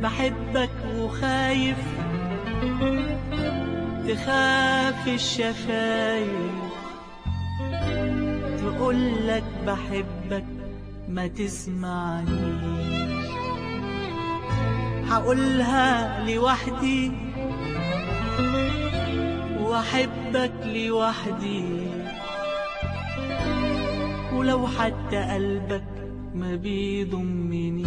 بحبك وخايف تخاف الشفايف تقولك بحبك ما تسمعنيش. هقولها لوحدي واحبك لوحدي، ولو حتى قلبك ما بيضمنيش.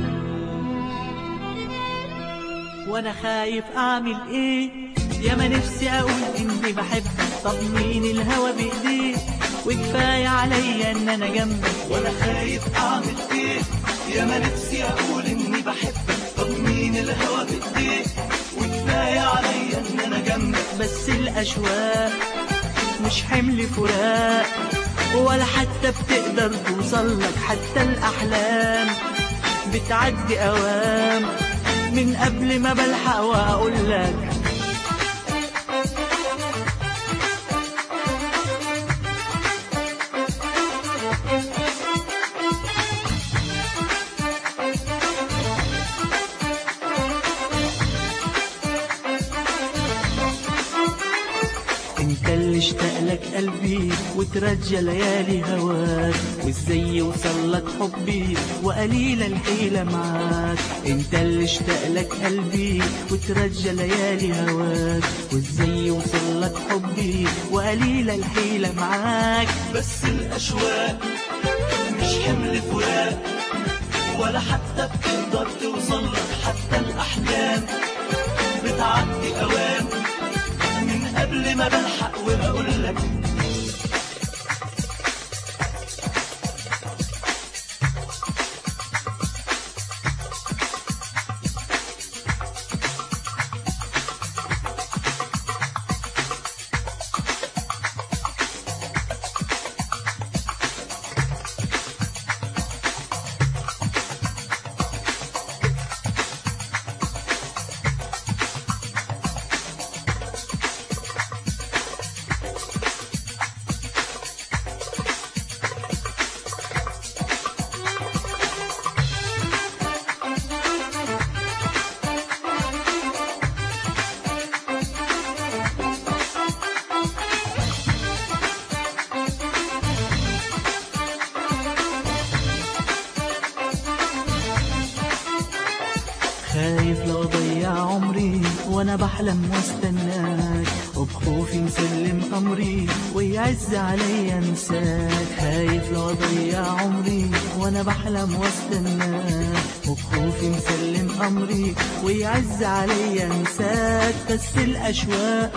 وانا خايف اعمل ايه؟ يا ما نفسي اقول اني بحبك، طب مين الهوى بايديه؟ وكفايه عليا ان انا جنبك. وانا خايف اعمل ايه؟ يا ما نفسي اقول اني بحبك، طب مين الهوى بايديه؟ وكفايه عليا ان انا جنبك. بس الاشواق مش حمل فراق، ولا حتى بتقدر توصلك. حتى الاحلام بتعدي اوام من قبل ما بلحق واقولك. انت اللي اشتاقلك قلبي وترجى ليالي هواك، وازاي يوصلك حبي وقليلة الحيلة معاك. انت اللي اشتاقلك قلبي وترجى ليالي هواك، وازاي يوصلك حبي وقليلة الحيلة معاك. بس الاشواق مش حمل فراق، ولا حتى بتقدر توصلك. حتى الاحلام بتعدي اوام من قبل ما بلحق وبقولك. خايف لو اضيع عمري وانا بحلم واستناك، وبخوفي مسلم امري ويعز عليا انساك. خايف لو اضيع عمري وانا بحلم واستناك، وبخوفي مسلم امري ويعز عليا انساك. بس الاشواق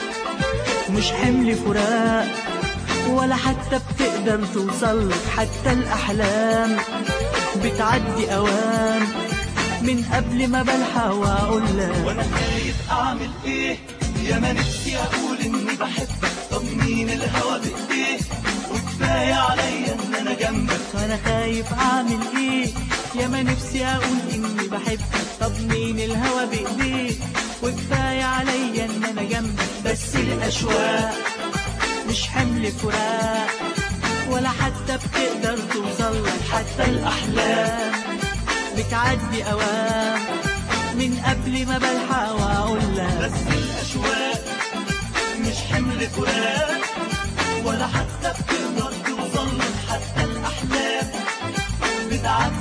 مش حمل فراق، ولا حتى بتقدر توصلك. حتى الاحلام بتعدي اوام من قبل ما بلحق واقولك. وانا خايف اعمل ايه؟ يا ما نفسي اقول اني بحبك، طب مين الهوى بايديه؟ وكفايه عليا ان انا جنبك. وانا خايف اعمل ايه؟ يا ما نفسي اقول اني بحبك، طب مين الهوى بايديه؟ وكفايه عليا ان انا جنبك. بس الاشواق مش حمل فراق، ولا حتى بتقدر توصلك. حتى الاحلام بتعدي اوام من قبل ما بلحق واقولك. بس الاشواق مش حمل فراق، ولا حتى بتقدر توصلك. حتى الاحلام بتعدي